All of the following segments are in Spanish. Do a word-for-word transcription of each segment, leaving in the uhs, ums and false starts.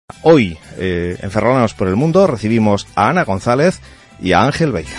Hoy, eh, en Ferrolanos por el Mundo, recibimos a Ana González y a Ángel Veiga.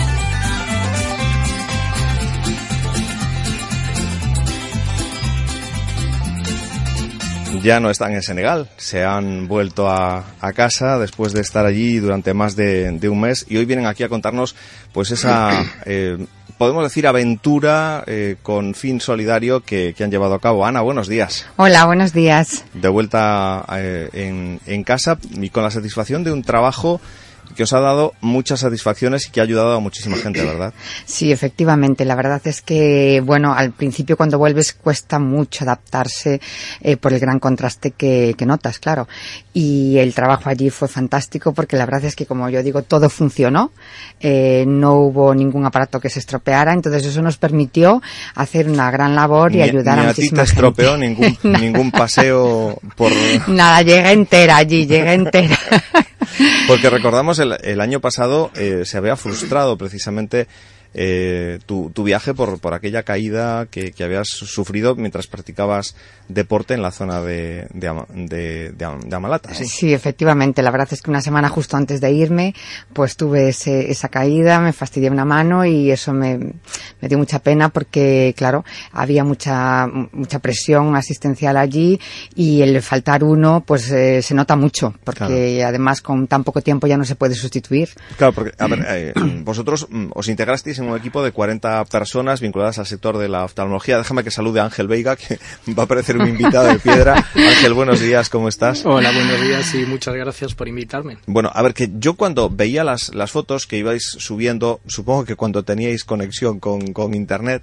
Ya no están en Senegal, se han vuelto a, a casa después de estar allí durante más de, de un mes y hoy vienen aquí a contarnos pues esa, eh, podemos decir, aventura eh, con fin solidario que, que han llevado a cabo. Ana, buenos días. Hola, buenos días. De vuelta eh, en, en casa y con la satisfacción de un trabajo que os ha dado muchas satisfacciones y que ha ayudado a muchísima gente, ¿verdad? Sí, efectivamente. La verdad es que, bueno, al principio cuando vuelves cuesta mucho adaptarse eh, por el gran contraste que, que notas, claro. Y el trabajo allí fue fantástico porque la verdad es que, como yo digo, todo funcionó. Eh, no hubo ningún aparato que se estropeara, entonces eso nos permitió hacer una gran labor y ni, ayudar ni a, a muchísima ti te gente. estropeó ningún, ningún paseo por... Nada, llegué entera allí, llegué entera. Porque recordamos el, el año pasado eh, se había frustrado precisamente eh, tu, tu viaje por, por aquella caída que, que habías sufrido mientras practicabas deporte en la zona de, de, de, de, de Amalata. ¿Sí? Sí, efectivamente. La verdad es que una semana justo antes de irme, pues tuve ese, esa caída, me fastidié una mano y eso me, me dio mucha pena porque, claro, había mucha mucha presión asistencial allí y el faltar uno, pues eh, se nota mucho porque claro, además con tan poco tiempo ya no se puede sustituir. Claro, porque, a ver, eh, vosotros os integrasteis en un equipo de cuarenta personas vinculadas al sector de la oftalmología. Déjame que salude a Ángel Veiga, que va a aparecer un invitado de piedra. Ángel, buenos días, ¿cómo estás? Hola, buenos días y muchas gracias por invitarme. Bueno, a ver, que yo cuando veía las, las fotos que ibais subiendo, supongo que cuando teníais conexión con, con internet,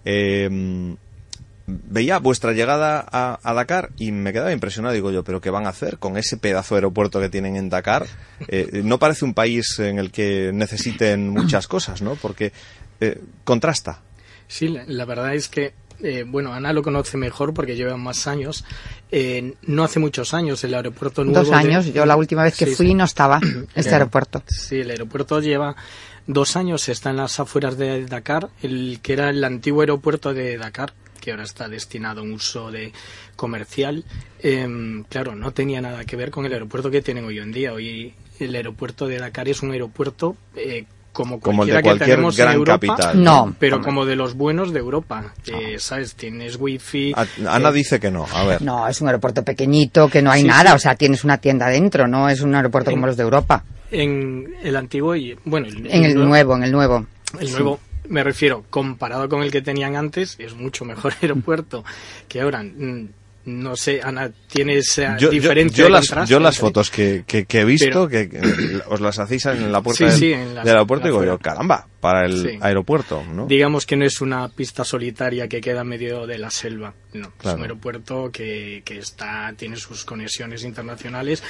eh, veía vuestra llegada a, a Dakar y me quedaba impresionado. Digo yo, ¿pero qué van a hacer con ese pedazo de aeropuerto que tienen en Dakar? Eh, no parece un país en el que necesiten muchas cosas, ¿no? Porque eh, contrasta. Sí, la, la verdad es que Eh, bueno, Ana lo conoce mejor porque lleva más años. Eh, no hace muchos años el aeropuerto nuevo... Dos años. De... Yo la última vez que sí, fui sí. no estaba este el, aeropuerto. Sí, el aeropuerto lleva dos años, está en las afueras de Dakar, el que era el antiguo aeropuerto de Dakar, que ahora está destinado a un uso de comercial. Eh, claro, no tenía nada que ver con el aeropuerto que tienen hoy en día. Hoy el aeropuerto de Dakar es un aeropuerto... Eh, como como el de que cualquier tenemos gran en Europa, capital. No. Pero Hombre. como de los buenos de Europa. Eh, ¿Sabes? Tienes wifi. Ana eh, dice que no, a ver. No, es un aeropuerto pequeñito, que no hay sí, nada, sí. O sea, tienes una tienda dentro, no es un aeropuerto en, como los de Europa. En el antiguo y, bueno... El, en el, el nuevo, nuevo, en el nuevo. El sí. nuevo, me refiero, comparado con el que tenían antes, es mucho mejor aeropuerto que ahora... Mm, no sé, Ana, ¿tienes uh, yo, diferencia yo, yo de las, contraste? Yo las fotos que, que, que he visto, Pero, que, que os las hacéis en la puerta sí, del, sí, en las, del aeropuerto, y digo afuera. yo, caramba, para el sí. aeropuerto, ¿no? Digamos que no es una pista solitaria que queda en medio de la selva, no, claro. Es un aeropuerto que, que está, tiene sus conexiones internacionales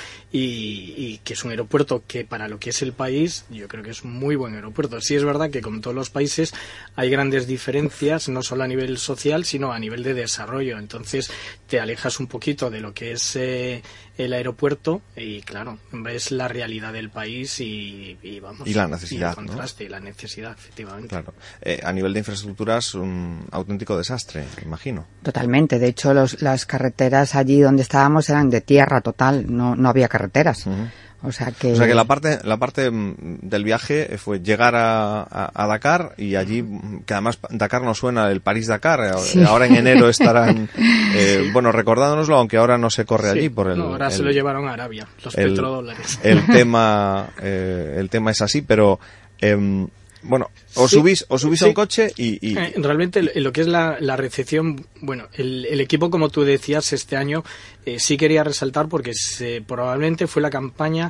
y, y que es un aeropuerto que para lo que es el país, yo creo que es muy buen aeropuerto. Sí es verdad que como todos los países hay grandes diferencias, no solo a nivel social, sino a nivel de desarrollo, entonces te alejas un poquito de lo que es eh, el aeropuerto y claro, ves la realidad del país y, y vamos y la necesidad, y el contraste, ¿no? Y la necesidad, efectivamente. Claro. Eh, a nivel de infraestructuras, un auténtico desastre, imagino. Totalmente. De hecho, los, las carreteras allí donde estábamos eran de tierra total, no, no había carreteras. Uh-huh. O sea que... O sea que la parte la parte del viaje fue llegar a, a, a Dakar y allí, que además Dakar no suena el París-Dakar, sí. Ahora en enero estarán, eh, sí. bueno, recordándonoslo, aunque ahora no se corre sí. allí por el... No, ahora el, se lo llevaron a Arabia, los el, petrodólares. El tema, eh, el tema es así, pero... Eh, Bueno, os sí, subís, os subís sí. a un coche y... y... Eh, realmente lo que es la, la recepción, bueno, el, el equipo, como tú decías, este año eh, sí quería resaltar porque se, probablemente fue la campaña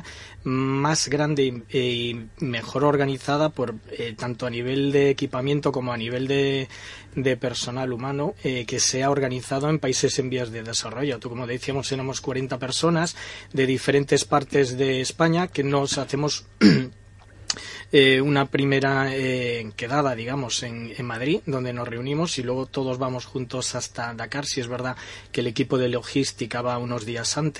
más grande y, y mejor organizada por eh, tanto a nivel de equipamiento como a nivel de, de personal humano eh, que se ha organizado en países en vías de desarrollo. Tú, como decíamos, éramos cuarenta personas de diferentes partes de España que nos hacemos... Eh, una primera eh, quedada, digamos, en, en Madrid, donde nos reunimos y luego todos vamos juntos hasta Dakar. Si es verdad que el equipo de logística va unos días antes,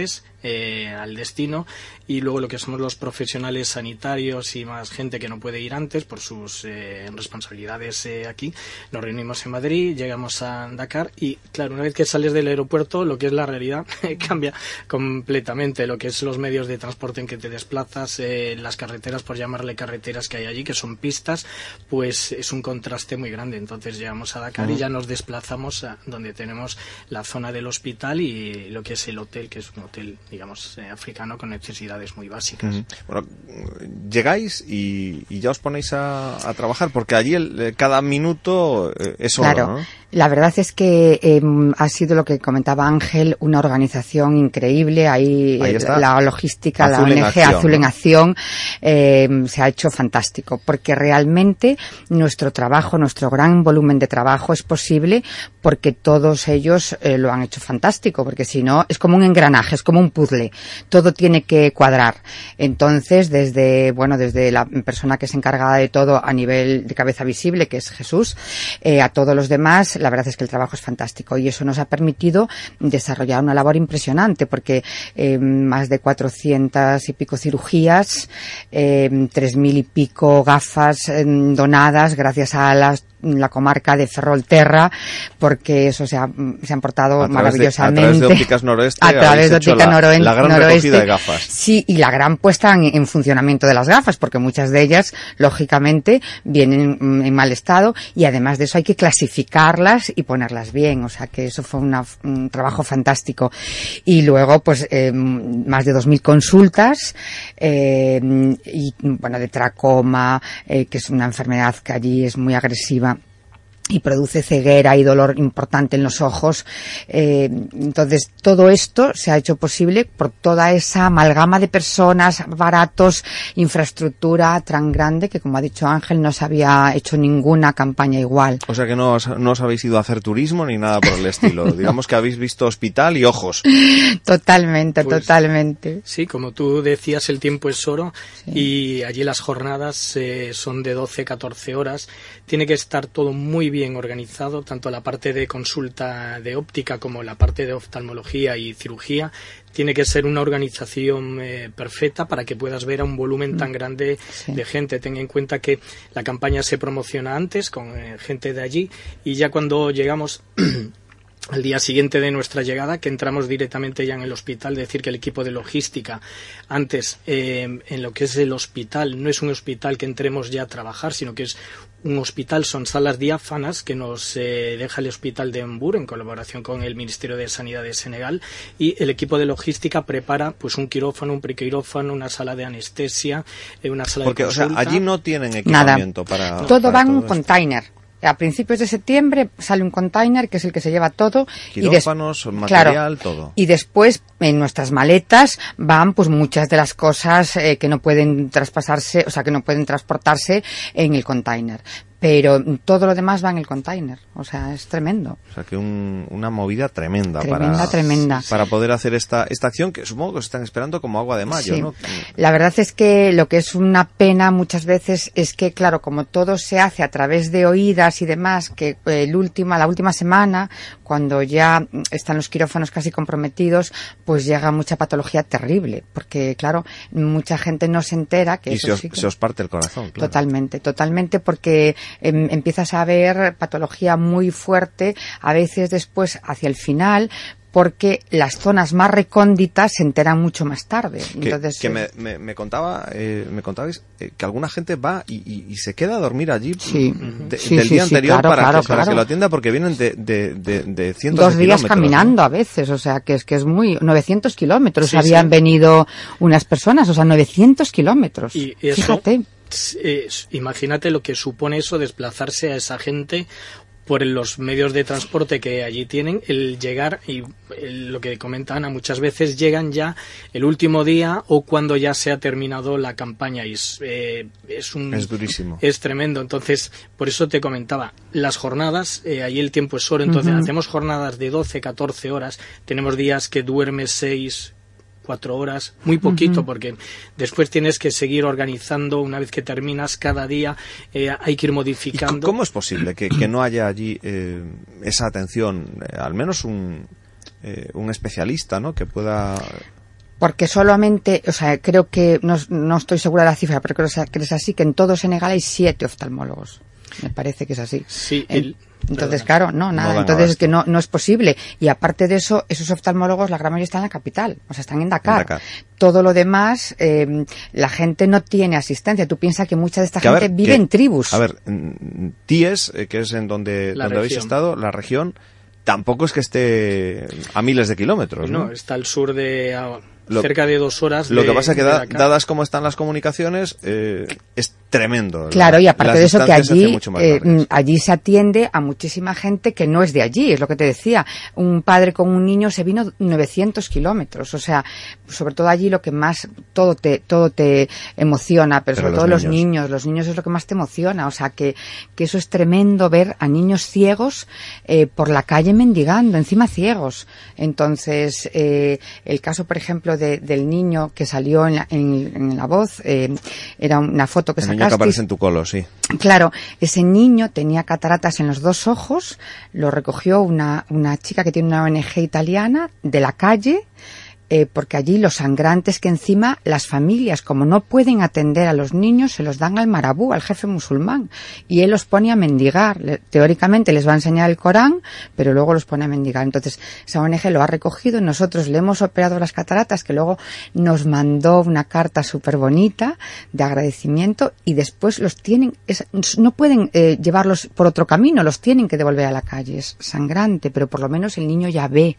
eh, al destino, y luego lo que somos los profesionales sanitarios y más gente que no puede ir antes por sus eh, responsabilidades eh, aquí, nos reunimos en Madrid, llegamos a Dakar y claro, una vez que sales del aeropuerto lo que es la realidad cambia completamente, lo que es los medios de transporte en que te desplazas, eh, las carreteras, por llamarle carreteras que hay allí, que son pistas, pues es un contraste muy grande. Entonces llegamos a Dakar uh-huh. y ya nos desplazamos a donde tenemos la zona del hospital y lo que es el hotel, que es un hotel, digamos, eh, africano con necesidades muy básicas. Uh-huh. Bueno, llegáis y, y ya os ponéis a, a trabajar, porque allí el, cada minuto eh, es oro, claro. ¿no? La verdad es que eh, ha sido lo que comentaba Ángel, una organización increíble. Ahí, Ahí está. La logística, Azul la O N G Azul ¿no? en Acción, eh, se ha hecho fantástico, porque realmente nuestro trabajo, nuestro gran volumen de trabajo es posible porque todos ellos eh, lo han hecho fantástico, porque si no es como un engranaje, es como un puzzle, todo tiene que cuadrar. Entonces, desde bueno, desde la persona que es encargada de todo a nivel de cabeza visible, que es Jesús, eh, a todos los demás, la verdad es que el trabajo es fantástico y eso nos ha permitido desarrollar una labor impresionante, porque eh, más de cuatrocientas y pico cirugías, eh, tres mil y pico gafas eh, donadas gracias a las la comarca de Ferrolterra, porque eso se ha, se han portado a maravillosamente. De, a través de Ópticas Noroeste. A través de Óptica la, Noroeste. La gran recogida de gafas. Sí, y la gran puesta en, en funcionamiento de las gafas, porque muchas de ellas, lógicamente, vienen en mal estado y además de eso hay que clasificarlas y ponerlas bien. O sea que eso fue una, un trabajo fantástico. Y luego, pues, eh, más de dos mil consultas, eh, y, bueno, de tracoma, eh, que es una enfermedad que allí es muy agresiva y produce ceguera y dolor importante en los ojos. Eh, entonces, todo esto se ha hecho posible por toda esa amalgama de personas, aparatos, infraestructura tan grande que, como ha dicho Ángel, no se había hecho ninguna campaña igual. O sea que no os, no os habéis ido a hacer turismo ni nada por el estilo. No. Digamos que habéis visto hospital y ojos. Totalmente, pues, totalmente. Sí, como tú decías, el tiempo es oro, sí. Y allí las jornadas eh, son de doce, catorce horas. Tiene que estar todo muy bien bien organizado, tanto la parte de consulta de óptica como la parte de oftalmología y cirugía. Tiene que ser una organización eh, perfecta para que puedas ver a un volumen tan grande sí. de gente. Ten en cuenta que la campaña se promociona antes con eh, gente de allí y ya cuando llegamos al día siguiente de nuestra llegada, que entramos directamente ya en el hospital, decir que el equipo de logística, antes eh, en lo que es el hospital, no es un hospital que entremos ya a trabajar, sino que es un hospital, son salas diáfanas que nos eh, deja el hospital de Embur en colaboración con el Ministerio de Sanidad de Senegal, y el equipo de logística prepara pues un quirófano, un prequirófano, una sala de anestesia, eh, una sala Porque, de consulta. O sea, allí no tienen equipamiento Nada. para... Todo para va en todo un esto. Container. A principios de septiembre sale un container que es el que se lleva todo. Quirófanos, y des- material, claro, todo. Y después en nuestras maletas van pues muchas de las cosas eh, que no pueden traspasarse, o sea, que no pueden transportarse en el container. Pero todo lo demás va en el container. O sea, es tremendo. O sea, que un, una movida tremenda, Tremenda, para, tremenda. para poder hacer esta, esta acción que supongo que os están esperando como agua de mayo, Sí. ¿no? La verdad es que lo que es una pena muchas veces es que, claro, como todo se hace a través de oídas y demás, que el última, la última semana, cuando ya están los quirófanos casi comprometidos, pues llega mucha patología terrible. Porque, claro, mucha gente no se entera que y eso se os, sí que... se os parte el corazón, claro. Totalmente, totalmente, porque em, empiezas a ver patología muy fuerte, a veces después hacia el final, porque las zonas más recónditas se enteran mucho más tarde. Que, Entonces, que me, me, me contaba, eh, me contabais eh, que alguna gente va y, y, y se queda a dormir allí sí. de, sí, del sí, día sí, anterior claro, para, claro, que, para claro. que lo atienda, porque vienen de, de, de, de cientos dos de días kilómetros, caminando, ¿no? a veces, o sea, que es que es muy... novecientos kilómetros Sí, habían sí. venido unas personas, o sea, novecientos kilómetros. Y eso, Fíjate. Eh, imagínate lo que supone eso, desplazarse a esa gente por los medios de transporte que allí tienen, el llegar, y el, lo que comenta Ana, muchas veces llegan ya el último día o cuando ya se ha terminado la campaña, y es, eh, es un... Es durísimo. Es tremendo. Entonces, por eso te comentaba, las jornadas, eh, ahí el tiempo es oro, entonces Uh-huh. hacemos jornadas de doce, catorce horas, tenemos días que duermes seis, cuatro horas, muy poquito, uh-huh. porque después tienes que seguir organizando. Una vez que terminas cada día, eh, hay que ir modificando. ¿Y cómo es posible que, que no haya allí eh, esa atención, eh, al menos un, eh, un especialista, ¿no?, que pueda Porque solamente, o sea, creo que, no, no estoy segura de la cifra, pero creo que es así, que en todo Senegal hay siete oftalmólogos. Me parece que es así. Sí, el... Entonces, claro, no, nada. No Entonces, es que no, no es posible. Y aparte de eso, esos oftalmólogos, la gran mayoría están en la capital. O sea, están en Dakar. En Dakar. Todo lo demás, eh, la gente no tiene asistencia. Tú piensas que mucha de esta que gente ver, vive que, en tribus. A ver, Tíes, que es en donde, donde habéis estado, la región, tampoco es que esté a miles de kilómetros, ¿no? No, está al sur de... A... Lo, cerca de dos horas lo de, que pasa es que da, Dakar. dadas como están las comunicaciones eh, es tremendo. Claro, la, y aparte de eso que allí eh, allí se atiende a muchísima gente que no es de allí, es lo que te decía. Un padre con un niño se vino novecientos kilómetros, o sea, sobre todo allí lo que más todo te todo te emociona, pero, pero sobre los todo niños. los niños, los niños es lo que más te emociona, o sea, que que eso es tremendo ver a niños ciegos eh, por la calle mendigando, encima ciegos. Entonces, eh, el caso, por ejemplo, De, del niño que salió en la, en, en la voz, eh, era una foto que el sacaste. El niño que aparece en tu colo, sí. Claro, ese niño tenía cataratas en los dos ojos, lo recogió una, una chica que tiene una O N G italiana de la calle, eh, porque allí los sangrantes que encima las familias, como no pueden atender a los niños, se los dan al marabú, al jefe musulmán, y él los pone a mendigar. Le, teóricamente les va a enseñar el Corán, pero luego los pone a mendigar. Entonces, esa O N G lo ha recogido y nosotros le hemos operado las cataratas, que luego nos mandó una carta súper bonita de agradecimiento, y después los tienen, es, no pueden eh, llevarlos por otro camino, los tienen que devolver a la calle. Es sangrante, pero por lo menos el niño ya ve.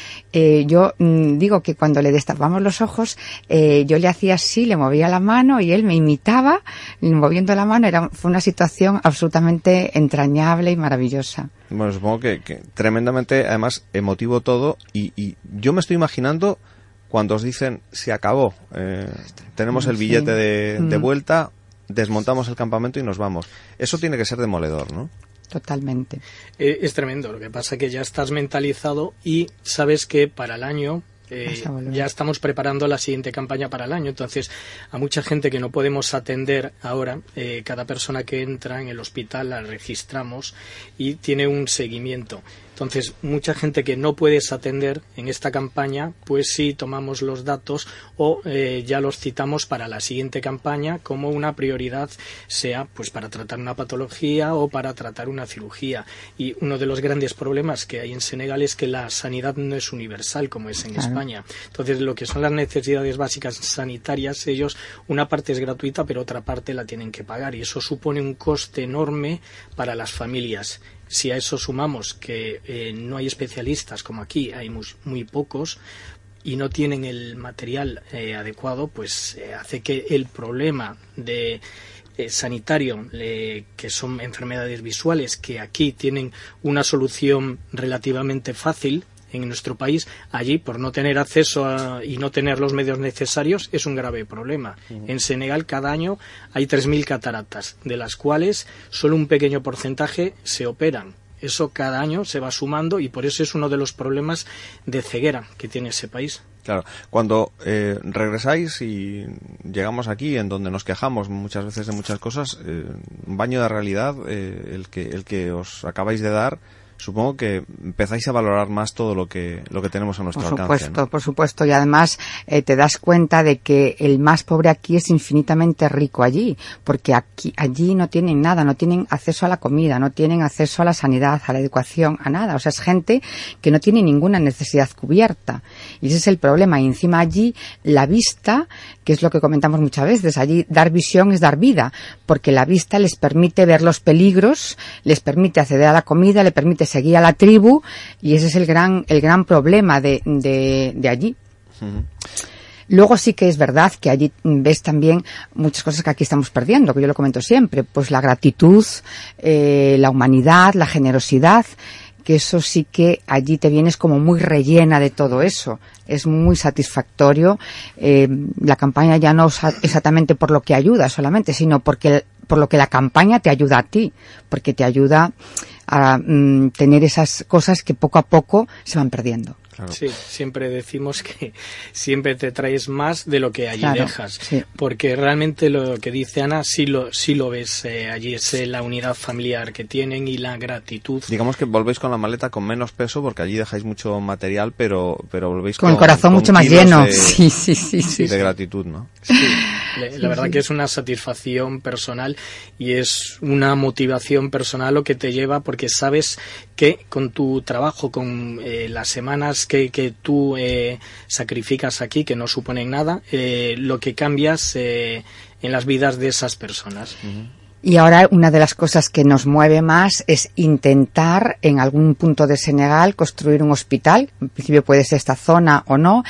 Eh, yo mmm, digo que cuando le destapamos los ojos, eh, yo le hacía así, le movía la mano y él me imitaba moviendo la mano. Era, fue una situación absolutamente entrañable y maravillosa. Bueno, supongo que, que tremendamente, además, emotivo todo, y, y yo me estoy imaginando cuando os dicen, se acabó, eh, tenemos el billete de, de vuelta, desmontamos el campamento y nos vamos. Eso tiene que ser demoledor, ¿no? Totalmente. Eh, es tremendo. Lo que pasa es que ya estás mentalizado y sabes que para el año eh, ya estamos preparando la siguiente campaña para el año. Entonces, a mucha gente que no podemos atender ahora, eh, cada persona que entra en el hospital la registramos y tiene un seguimiento. Entonces, mucha gente que no puedes atender en esta campaña, pues sí tomamos los datos o eh, ya los citamos para la siguiente campaña como una prioridad, sea pues para tratar una patología o para tratar una cirugía. Y uno de los grandes problemas que hay en Senegal es que la sanidad no es universal como es en claro. España. Entonces, lo que son las necesidades básicas sanitarias, ellos, una parte es gratuita, pero otra parte la tienen que pagar. Y eso supone un coste enorme para las familias. Si a eso sumamos que eh, no hay especialistas como aquí, hay muy, muy pocos y no tienen el material eh, adecuado, pues eh, hace que el problema de eh, sanitario, eh, que son enfermedades visuales, que aquí tienen una solución relativamente fácil, en nuestro país, allí, por no tener acceso a, y no tener los medios necesarios, es un grave problema. Uh-huh. En Senegal, cada año hay tres mil cataratas, de las cuales solo un pequeño porcentaje se operan. Eso cada año se va sumando y por eso es uno de los problemas de ceguera que tiene ese país. Claro, cuando eh, regresáis y llegamos aquí, en donde nos quejamos muchas veces de muchas cosas, eh, un baño de realidad, eh, el que el que os acabáis de dar, supongo que empezáis a valorar más todo lo que lo que tenemos a nuestro alcance. Por supuesto, ¿no? por supuesto. Y además eh, te das cuenta de que el más pobre aquí es infinitamente rico allí, porque aquí allí no tienen nada, no tienen acceso a la comida, no tienen acceso a la sanidad, a la educación, a nada. O sea, es gente que no tiene ninguna necesidad cubierta. Y ese es el problema. Y encima allí la vista, que es lo que comentamos muchas veces, allí dar visión es dar vida, porque la vista les permite ver los peligros, les permite acceder a la comida, le permite seguir a la tribu, y ese es el gran el gran problema de, de, de allí. Uh-huh. Luego sí que es verdad que allí ves también muchas cosas que aquí estamos perdiendo, que yo lo comento siempre, pues la gratitud, eh, la humanidad, la generosidad, que eso sí que allí te vienes como muy rellena de todo eso. Es muy satisfactorio. Eh, la campaña ya no es exactamente por lo que ayuda solamente, sino porque por lo que la campaña te ayuda a ti, porque te ayuda a mm, tener esas cosas que poco a poco se van perdiendo. Claro. Sí, siempre decimos que siempre te traes más de lo que allí claro, dejas, sí. porque realmente lo que dice Ana sí lo, sí lo ves eh, allí, es eh, la unidad familiar que tienen y la gratitud. Digamos que volvéis con la maleta con menos peso, porque allí dejáis mucho material, pero, pero volvéis con, con el corazón con mucho más kilos lleno. de, sí, sí, sí, sí, de sí. gratitud, ¿no? Sí, la, la verdad que es una satisfacción personal y es una motivación personal lo que te lleva, porque sabes que con tu trabajo, con eh, las semanas que, que tú eh, sacrificas aquí, que no suponen nada, eh, lo que cambias eh, en las vidas de esas personas. Uh-huh. Y ahora una de las cosas que nos mueve más es intentar en algún punto de Senegal construir un hospital, en principio puede ser esta zona o no,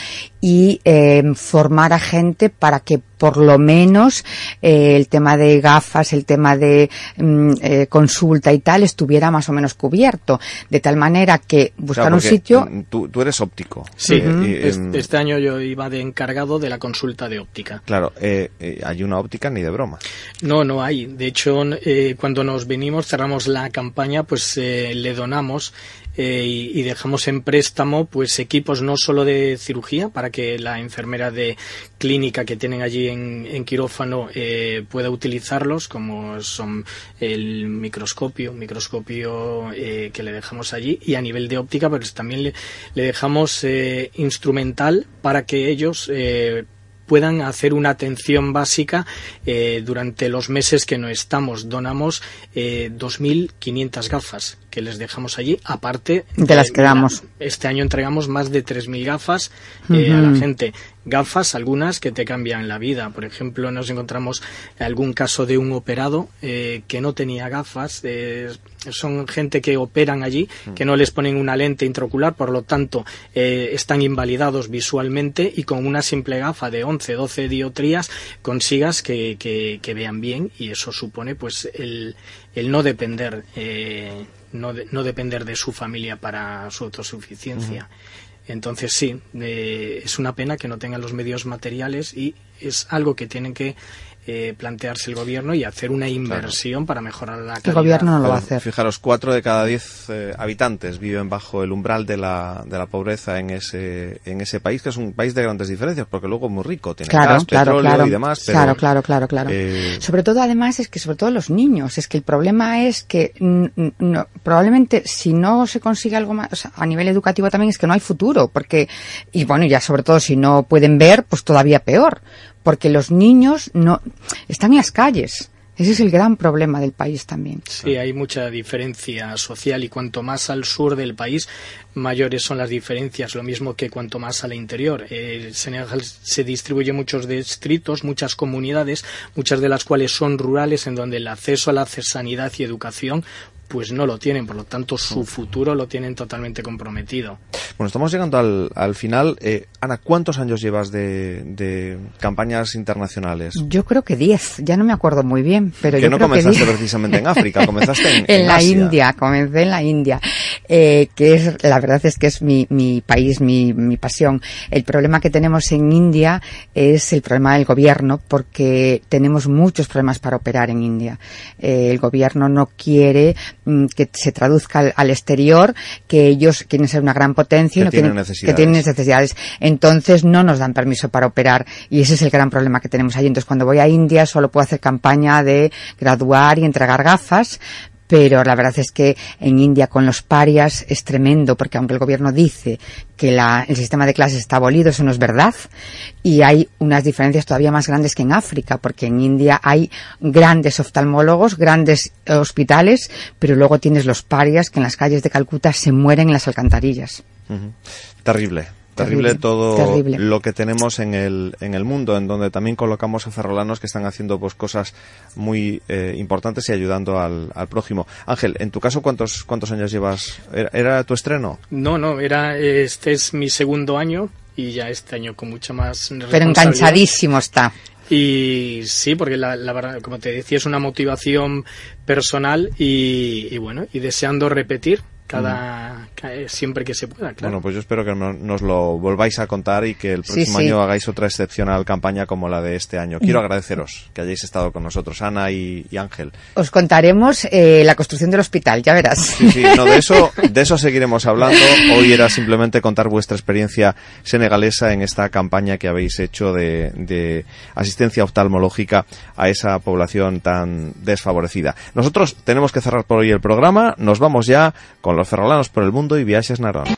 y eh, formar a gente para que por lo menos eh, el tema de gafas, el tema de mm, eh, consulta y tal estuviera más o menos cubierto, de tal manera que buscar claro, un sitio... Tú, tú eres óptico. Sí, eh, y, este, este año yo iba de encargado de la consulta de óptica. Claro, eh, eh, hay una óptica ni de broma. No, no hay. De hecho, eh, cuando nos venimos, cerramos la campaña, pues eh, le donamos eh, y, y dejamos en préstamo pues equipos no solo de cirugía para que la enfermera de clínica que tienen allí en, en quirófano eh, pueda utilizarlos, como son el microscopio, microscopio eh, que le dejamos allí, y a nivel de óptica pues también le, le dejamos eh, instrumental para que ellos eh, puedan hacer una atención básica eh, durante los meses que no estamos. Donamos eh, dos mil quinientas gafas que les dejamos allí, aparte de, de las que damos. Este año entregamos más de tres mil gafas eh, uh-huh. a la gente. Gafas, algunas que te cambian la vida. Por ejemplo, nos encontramos algún caso de un operado eh, que no tenía gafas. Eh, son gente que operan allí, que no les ponen una lente intraocular, por lo tanto eh, están invalidados visualmente, y con una simple gafa de once, doce dioptrías consigas que, que, que vean bien, y eso supone pues el, el no depender eh, no, de, no depender de su familia para su autosuficiencia. Uh-huh. Entonces sí, eh, es una pena que no tengan los medios materiales, y es algo que tienen que eh, plantearse el gobierno y hacer una inversión, claro, para mejorar la calidad. El gobierno no lo va a hacer. Fijaros, cuatro de cada diez eh, habitantes viven bajo el umbral de la, de la pobreza en ese, en ese país, que es un país de grandes diferencias, porque luego es muy rico, tiene claro, gas, claro, petróleo claro, y demás. Pero, claro, claro, claro, claro. Eh... Sobre todo, además, es que sobre todo los niños, es que el problema es que no, probablemente si no se consigue algo más, o sea, a nivel educativo también, es que no hay futuro, porque, y bueno, ya sobre todo si no pueden ver, pues todavía peor, porque los niños no están en las calles. Ese es el gran problema del país también. Sí, hay mucha diferencia social, y cuanto más al sur del país, mayores son las diferencias, lo mismo que cuanto más al interior. El Senegal se distribuye en muchos distritos, muchas comunidades, muchas de las cuales son rurales, en donde el acceso a la sanidad y educación pues no lo tienen, por lo tanto su futuro lo tienen totalmente comprometido. Bueno, estamos llegando al, al final. Eh, Ana, ¿cuántos años llevas de, de campañas internacionales? Yo creo que diez, ya no me acuerdo muy bien, pero que yo no creo comenzaste que diez. Precisamente en África, comenzaste en, en, en la Asia. India, comencé en la India, eh, que es, la verdad es que es mi, mi país, mi, mi pasión. El problema que tenemos en India es el problema del gobierno, porque tenemos muchos problemas para operar en India. Eh, el gobierno no quiere mm, que se traduzca al, al exterior, que ellos quieren ser una gran potencia, que, no tienen quieren, necesidades. que tienen necesidades. Entonces no nos dan permiso para operar, y ese es el gran problema que tenemos allí. Entonces cuando voy a India solo puedo hacer campaña de graduar y entregar gafas, pero la verdad es que en India con los parias es tremendo, porque aunque el gobierno dice que la, el sistema de clases está abolido, eso no es verdad, y hay unas diferencias todavía más grandes que en África, porque en India hay grandes oftalmólogos, grandes hospitales, pero luego tienes los parias que en las calles de Calcuta se mueren en las alcantarillas. Uh-huh. Terrible. Terrible, Terrible todo terrible. Lo que tenemos en el en el mundo, en donde también colocamos a ferrolanos que están haciendo pues cosas muy eh, importantes y ayudando al, al prójimo. Ángel, en tu caso, ¿cuántos cuántos años llevas? ¿Era, era tu estreno? No, no, era este es mi segundo año, y ya este año con mucha más responsabilidad. Pero enganchadísimo está. Y sí, porque la, la verdad, como te decía, es una motivación personal, y, y bueno, y deseando repetir cada, eh, siempre que se pueda, claro. Bueno, pues yo espero que no, nos lo volváis a contar y que el próximo sí, sí. año hagáis otra excepcional campaña como la de este año. Quiero agradeceros que hayáis estado con nosotros, Ana y, y Ángel. Os contaremos eh, la construcción del hospital, ya verás. Sí, sí, no, de eso, de eso seguiremos hablando. Hoy era simplemente contar vuestra experiencia senegalesa en esta campaña que habéis hecho de, de asistencia oftalmológica a esa población tan desfavorecida. Nosotros tenemos que cerrar por hoy el programa. Nos vamos ya con los ferrolanos por el mundo y Viajes Narón.